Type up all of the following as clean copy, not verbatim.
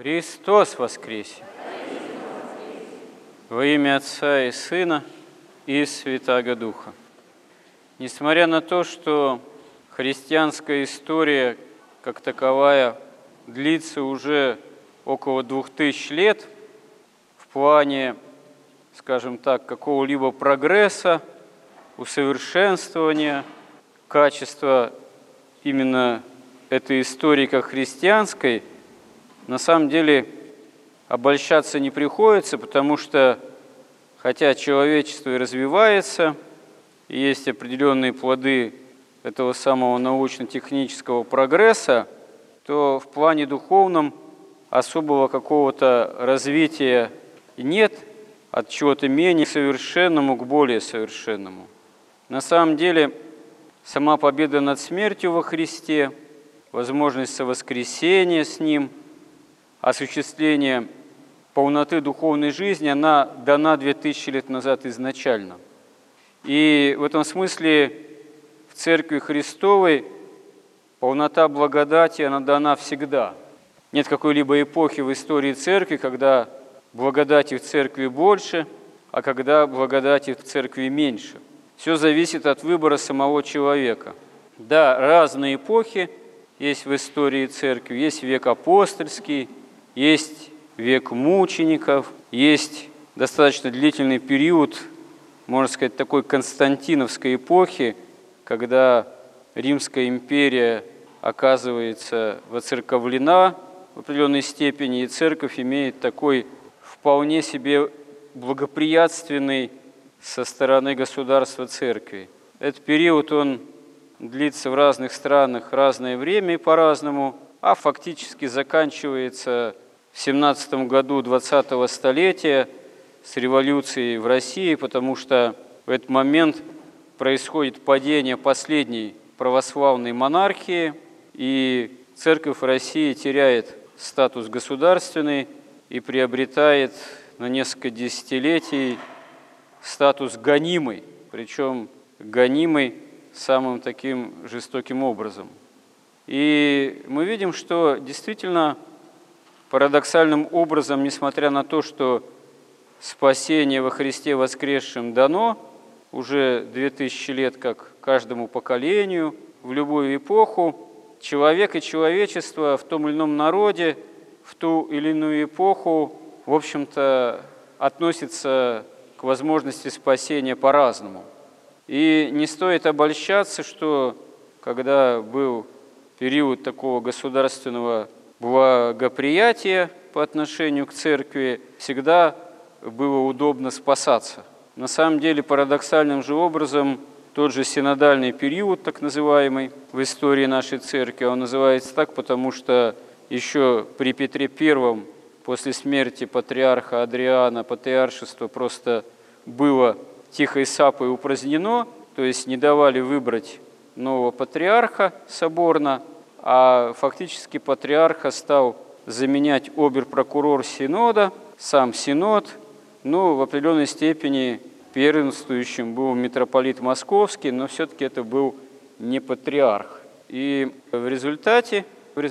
Христос воскресе! Во имя Отца и Сына и Святаго Духа. Несмотря на то, что христианская история как таковая длится уже около 2000 лет в плане, скажем так, какого-либо прогресса, усовершенствования качества именно этой истории как христианской, на самом деле обольщаться не приходится, потому что, хотя человечество и развивается, и есть определенные плоды этого самого научно-технического прогресса, то в плане духовном особого какого-то развития нет, от чего-то менее совершенному к более совершенному. На самом деле, сама победа над смертью во Христе, возможность совоскресения с Ним, осуществление полноты духовной жизни, она дана 2000 лет назад изначально. И в этом смысле в Церкви Христовой полнота благодати, она дана всегда. Нет какой-либо эпохи в истории Церкви, когда благодати в Церкви больше, а когда благодати в Церкви меньше. Все зависит от выбора самого человека. Да, разные эпохи есть в истории Церкви. Есть век апостольский, есть век мучеников, есть достаточно длительный период, можно сказать, такой константиновской эпохи, когда Римская империя оказывается воцерковлена в определенной степени, и Церковь имеет такой вполне себе благоприятственный со стороны государства Церкви. Этот период, он длится в разных странах разное время и по-разному, а фактически заканчивается в 17 году 20-го столетия с революцией в России, потому что в этот момент происходит падение последней православной монархии, и Церковь России теряет статус государственный и приобретает на несколько десятилетий статус гонимый, причем гонимый самым таким жестоким образом. И мы видим, что действительно парадоксальным образом, несмотря на то, что спасение во Христе воскресшем дано уже 2000 лет как каждому поколению, в любую эпоху, человек и человечество в том или ином народе в ту или иную эпоху, в общем-то, относится к возможности спасения по-разному. И не стоит обольщаться, что когда был период такого государственного благоприятия по отношению к церкви, всегда было удобно спасаться. На самом деле, парадоксальным же образом, тот же синодальный период, так называемый, в истории нашей церкви, он называется так, потому что еще при Петре I, после смерти патриарха Адриана, патриаршество просто было тихой сапой упразднено, то есть не давали выбрать нового патриарха соборно, а фактически патриарха стал заменять обер-прокурор Синода, сам Синод, но в определенной степени первенствующим был митрополит Московский, но все-таки это был не патриарх. И в результате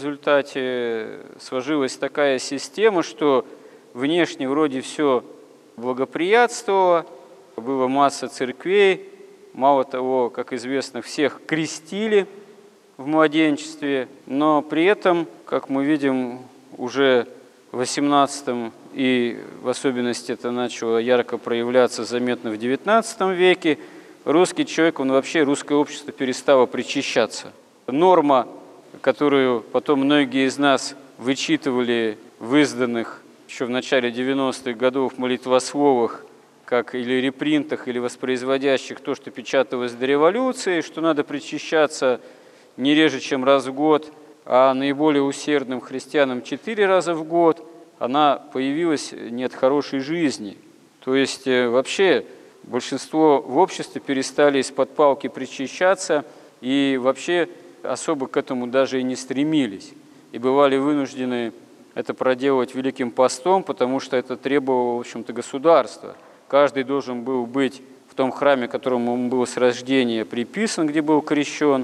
сложилась такая система, что внешне вроде все благоприятствовало, была масса церквей, мало того, как известно, всех крестили в младенчестве, но при этом, как мы видим, уже в XVIII и в особенности это начало ярко проявляться заметно в XIX веке, русский человек, он вообще, русское общество перестало причащаться. Норма, которую потом многие из нас вычитывали в изданных еще в начале 90-х годов молитвословах, как или репринтах, или воспроизводящих то, что печаталось до революции, что надо причащаться не реже, чем раз в год, а наиболее усердным христианам 4 раза в год, она появилась не от хорошей жизни. То есть вообще большинство в обществе перестали из-под палки причащаться и вообще особо к этому даже и не стремились. И бывали вынуждены это проделать Великим постом, потому что это требовало, в общем-то, государства. Каждый должен был быть в том храме, которому он был с рождения приписан, где был крещен,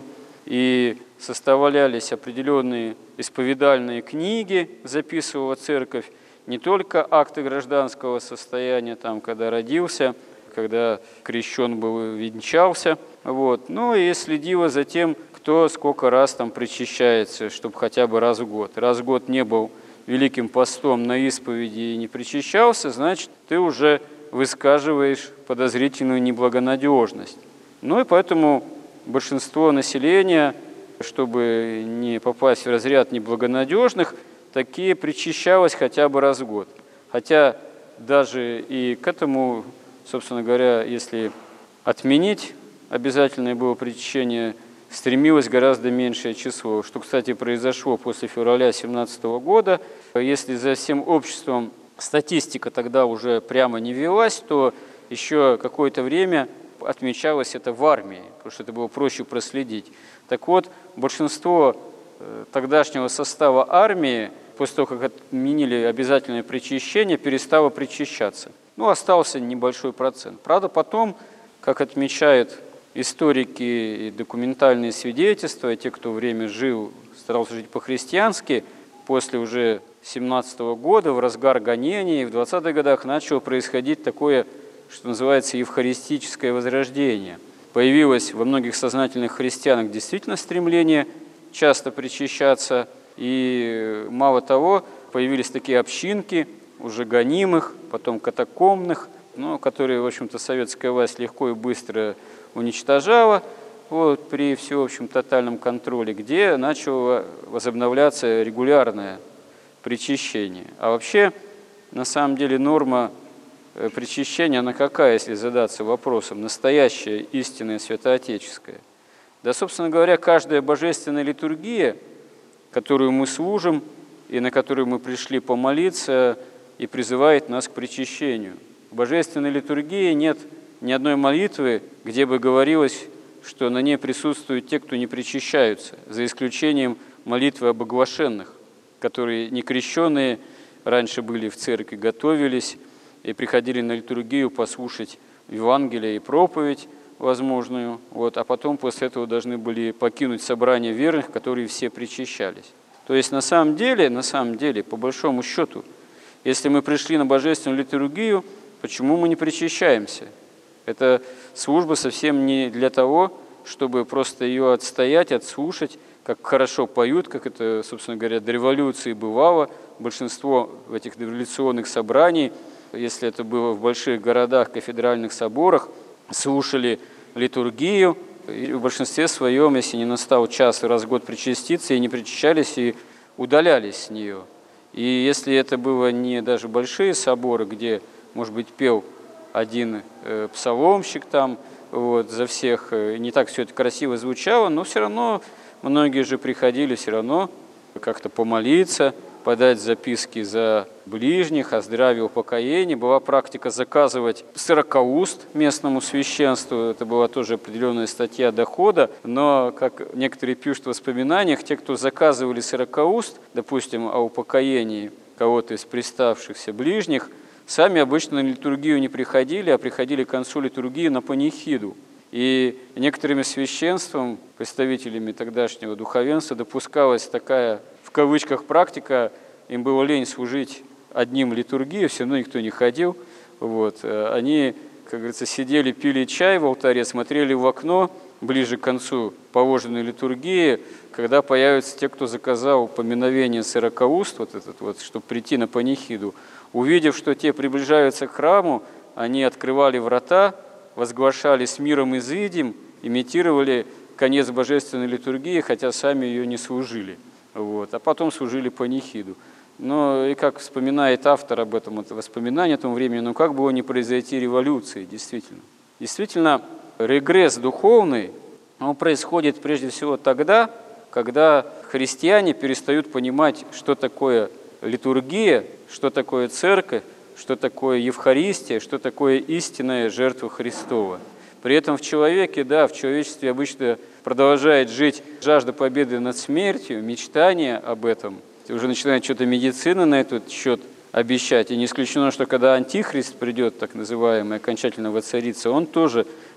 и составлялись определенные исповедальные книги, записывала церковь, не только акты гражданского состояния, там, когда родился, когда крещен был, венчался, вот, но и следила за тем, кто сколько раз там причащается, чтобы хотя бы раз в год. Раз в год не был Великим постом на исповеди и не причащался, значит, ты уже высказываешь подозрительную неблагонадежность. Ну и поэтому большинство населения, чтобы не попасть в разряд неблагонадежных, такие причащалось хотя бы раз в год. Хотя даже и к этому, собственно говоря, если отменить обязательное было причащение, стремилось гораздо меньшее число, что, кстати, произошло после февраля 2017 года. Если за всем обществом статистика тогда уже прямо не велась, то еще какое-то время отмечалось это в армии, потому что это было проще проследить. Так вот, большинство тогдашнего состава армии, после того, как отменили обязательное причащение, перестало причащаться. Ну, остался небольшой процент. Правда, потом, как отмечают историки и документальные свидетельства, те, кто время жил, старался жить по-христиански, после уже 17 года, в разгар гонений, в 20-х годах начало происходить такое, что называется, евхаристическое возрождение. Появилось во многих сознательных христианах действительно стремление часто причащаться, и мало того, появились такие общинки, уже гонимых, потом катакомных, но которые, в общем-то, советская власть легко и быстро уничтожала вот, при всеобщем тотальном контроле, где начало возобновляться регулярное причащение. А вообще, на самом деле, норма причащения, она какая, если задаться вопросом, настоящая, истинная, святоотеческая? Да, собственно говоря, каждая божественная литургия, которую мы служим и на которую мы пришли помолиться, и призывает нас к причащению. В божественной литургии нет ни одной молитвы, где бы говорилось, что на ней присутствуют те, кто не причащаются, за исключением молитвы об оглашенных, которые некрещенные раньше были в церкви, готовились и приходили на литургию послушать Евангелие и проповедь возможную, вот, а потом после этого должны были покинуть собрание верных, которые все причащались. То есть на самом деле, по большому счету, если мы пришли на божественную литургию, почему мы не причащаемся? Это служба совсем не для того, чтобы просто ее отстоять, отслушать, как хорошо поют, как это, собственно говоря, до революции бывало. Большинство этих революционных собраний, если это было в больших городах, кафедральных соборах, слушали литургию, и в большинстве своем, если не настал час раз в год причаститься, и не причащались, и удалялись с нее. И если это было не даже большие соборы, где, может быть, пел один псаломщик там, вот, за всех, не так все это красиво звучало, но все равно многие же приходили все равно как-то помолиться, подать записки за ближних, о здравии, упокоении. Была практика заказывать сорокауст местному священству, это была тоже определенная статья дохода, но, как некоторые пишут в воспоминаниях, те, кто заказывали сорокауст, допустим, о упокоении кого-то из приставшихся ближних, сами обычно на литургию не приходили, а приходили к концу литургии на панихиду. И некоторыми священством, представителями тогдашнего духовенства, допускалась такая, в кавычках, практика, им было лень служить одним литургию, все равно никто не ходил. Вот. Они, как говорится, сидели, пили чай в алтаре, смотрели в окно ближе к концу положенной литургии, когда появятся те, кто заказал поминовение сорокауст, вот этот вот, чтобы прийти на панихиду. Увидев, что те приближаются к храму, они открывали врата, возглашали «С миром изыдем», имитировали конец божественной литургии, хотя сами ее не служили. Вот. А потом служили панихиду. Но и как вспоминает автор об этом, это воспоминание о том времени, ну как было не произойти революции, действительно. Действительно, регресс духовный, он происходит прежде всего тогда, когда христиане перестают понимать, что такое литургия, что такое церковь, что такое Евхаристия, что такое истинная жертва Христова. При этом в человеке, да, в человечестве обычно продолжает жить жажда победы над смертью, мечтание об этом. Уже начинает что-то медицина на этот счет обещать. И не исключено, что когда антихрист придет, так называемый, окончательно воцарится, он тоже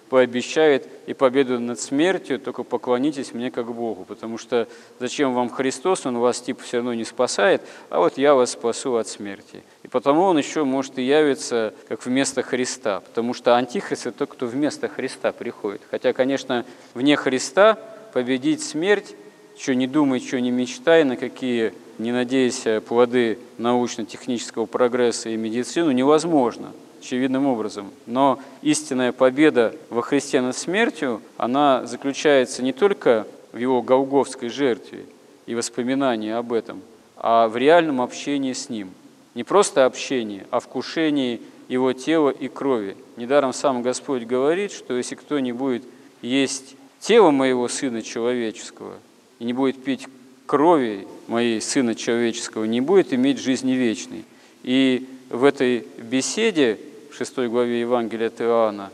пообещает и победу над смертью, только поклонитесь мне как Богу, потому что зачем вам Христос, Он вас типа все равно не спасает, а вот я вас спасу от смерти. И потому Он еще может и явиться как вместо Христа, потому что Антихрист – это тот, кто вместо Христа приходит. Хотя, конечно, вне Христа победить смерть, что не думай, что не мечтай, на какие не надейся плоды научно-технического прогресса и медицину, невозможно. Очевидным образом. Но истинная победа во Христе над смертью, она заключается не только в Его голгофской жертве и воспоминании об этом, а в реальном общении с Ним. Не просто общении, а вкушении Его тела и крови. Недаром сам Господь говорит, что если кто не будет есть тело Моего Сына Человеческого и не будет пить крови Моей Сына Человеческого, не будет иметь жизни вечной. И в этой беседе, в 6 главе Евангелия от Иоанна,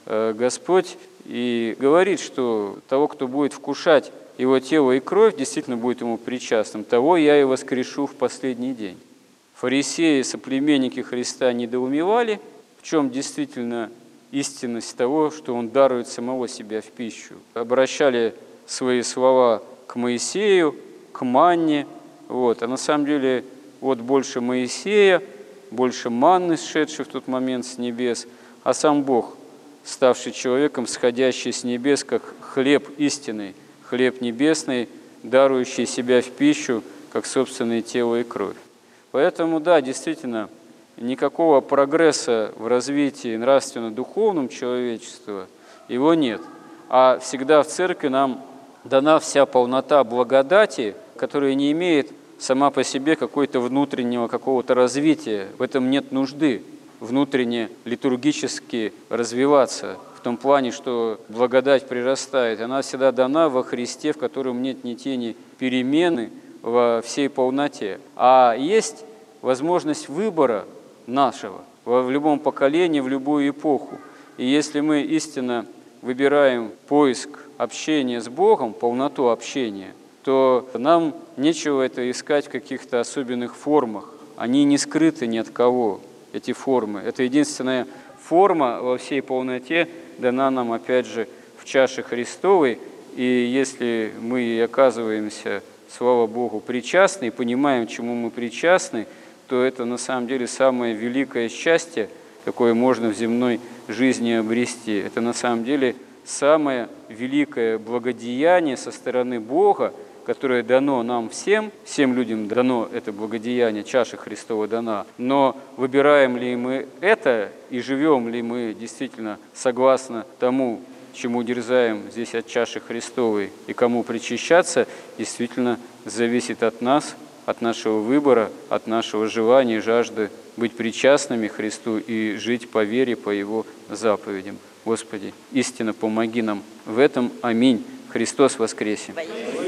Господь и говорит, что того, кто будет вкушать Его тело и кровь, действительно будет Ему причастным, того я и воскрешу в последний день. Фарисеи, соплеменники Христа недоумевали, в чем действительно истинность того, что Он дарует самого себя в пищу. Обращали свои слова к Моисею, к манне, а на самом деле больше Моисея, больше манны, сшедшей в тот момент с небес, а сам Бог, ставший человеком, сходящий с небес, как хлеб истинный, хлеб небесный, дарующий себя в пищу, как собственное тело и кровь. Поэтому, да, действительно, никакого прогресса в развитии нравственно-духовном человечества его нет. А всегда в церкви нам дана вся полнота благодати, которая не имеет сама по себе какой-то внутреннего какого-то развития. В этом нет нужды внутренне литургически развиваться, в том плане, что благодать прирастает. Она всегда дана во Христе, в котором нет ни тени перемены во всей полноте. А есть возможность выбора нашего в любом поколении, в любую эпоху. И если мы истинно выбираем поиск общения с Богом, полноту общения, то нам нечего это искать в каких-то особенных формах. Они не скрыты ни от кого, эти формы. Это единственная форма во всей полноте дана нам, опять же, в чаше Христовой. И если мы оказываемся, слава Богу, причастны и понимаем, чему мы причастны, то это на самом деле самое великое счастье, какое можно в земной жизни обрести. Это на самом деле самое великое благодеяние со стороны Бога, которое дано нам всем людям дано это благодеяние, чаша Христова дана, но выбираем ли мы это и живем ли мы действительно согласно тому, чему дерзаем здесь от чаши Христовой и кому причащаться, действительно зависит от нас, от нашего выбора, от нашего желания и жажды быть причастными Христу и жить по вере, по Его заповедям. Господи, истинно помоги нам в этом. Аминь. Христос воскресе!